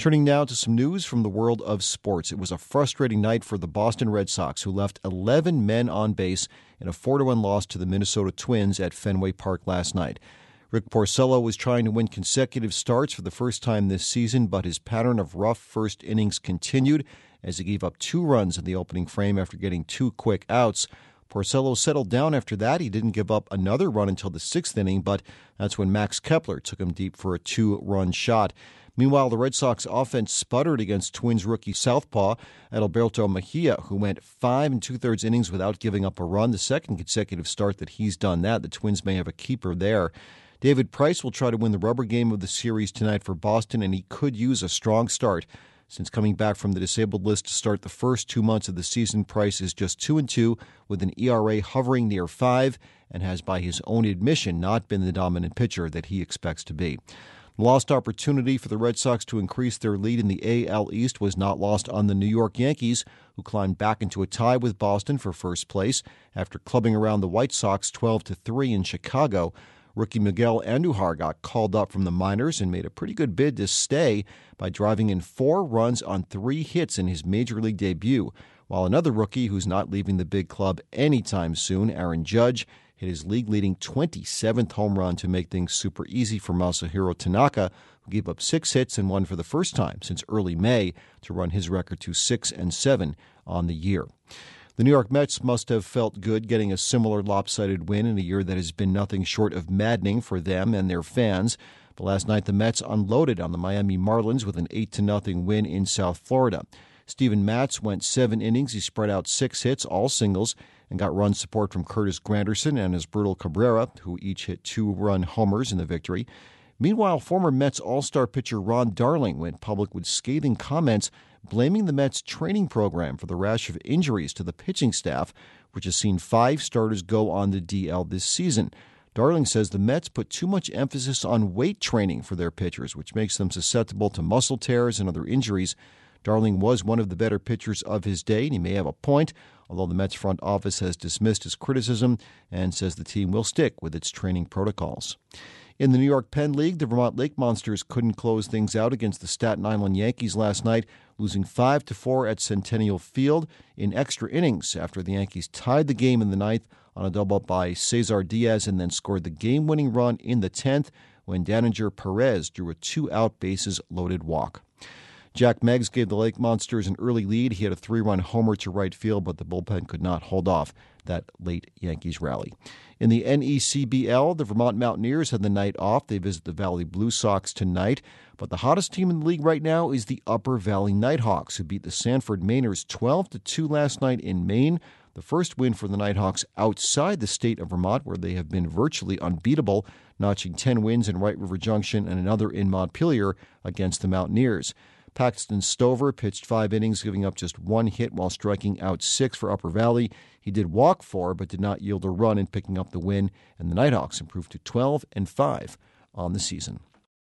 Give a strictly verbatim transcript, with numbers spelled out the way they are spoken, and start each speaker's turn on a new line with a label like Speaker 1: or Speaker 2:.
Speaker 1: Turning now to some news from the world of sports. It was a frustrating night for the Boston Red Sox, who left eleven men on base in a four to one loss to the Minnesota Twins at Fenway Park last night. Rick Porcello was trying to win consecutive starts for the first time this season, but his pattern of rough first innings continued as he gave up two runs in the opening frame after getting two quick outs. Porcello settled down after that. He didn't give up another run until the sixth inning, but that's when Max Kepler took him deep for a two-run shot. Meanwhile, the Red Sox offense sputtered against Twins rookie southpaw Adalberto Mejia, who went five and two-thirds innings without giving up a run. The second consecutive start that he's done that. The Twins may have a keeper there. David Price will try to win the rubber game of the series tonight for Boston, and he could use a strong start. Since coming back from the disabled list to start the first two months of the season, Price is just two and two with an E R A hovering near five and has, by his own admission, not been the dominant pitcher that he expects to be. The lost opportunity for the Red Sox to increase their lead in the A L East was not lost on the New York Yankees, who climbed back into a tie with Boston for first place after clubbing around the White Sox twelve to three in Chicago. Rookie Miguel Andujar got called up from the minors and made a pretty good bid to stay by driving in four runs on three hits in his major league debut, while another rookie who's not leaving the big club anytime soon, Aaron Judge, hit his league-leading twenty-seventh home run to make things super easy for Masahiro Tanaka, who gave up six hits and won for the first time since early May to run his record to six and seven on the year. The New York Mets must have felt good getting a similar lopsided win in a year that has been nothing short of maddening for them and their fans. But last night, the Mets unloaded on the Miami Marlins with an eight to nothing win in South Florida. Steven Matz went seven innings. He spread out six hits, all singles, and got run support from Curtis Granderson and Asbirdo Cabrera, who each hit two-run homers in the victory. Meanwhile, former Mets all-star pitcher Ron Darling went public with scathing comments blaming the Mets training program for the rash of injuries to the pitching staff, which has seen five starters go on the D L this season. Darling says the Mets put too much emphasis on weight training for their pitchers, which makes them susceptible to muscle tears and other injuries. Darling was one of the better pitchers of his day, and he may have a point, although the Mets front office has dismissed his criticism and says the team will stick with its training protocols. In the New York Penn League, the Vermont Lake Monsters couldn't close things out against the Staten Island Yankees last night, losing five to four at Centennial Field in extra innings after the Yankees tied the game in the ninth on a double by Cesar Diaz and then scored the game-winning run in the tenth when Daninger Perez drew a two-out bases-loaded walk. Jack Meggs gave the Lake Monsters an early lead. He had a three-run homer to right field, but the bullpen could not hold off that late Yankees rally. In the N E C B L, the Vermont Mountaineers had the night off. They visit the Valley Blue Sox tonight. But the hottest team in the league right now is the Upper Valley Nighthawks, who beat the Sanford Mainers twelve to two last night in Maine. The first win for the Nighthawks outside the state of Vermont, where they have been virtually unbeatable, notching ten wins in Wright River Junction and another in Montpelier against the Mountaineers. Paxton Stover pitched five innings, giving up just one hit while striking out six for Upper Valley. He did walk four, but did not yield a run in picking up the win, and the Nighthawks improved to twelve and five on the season.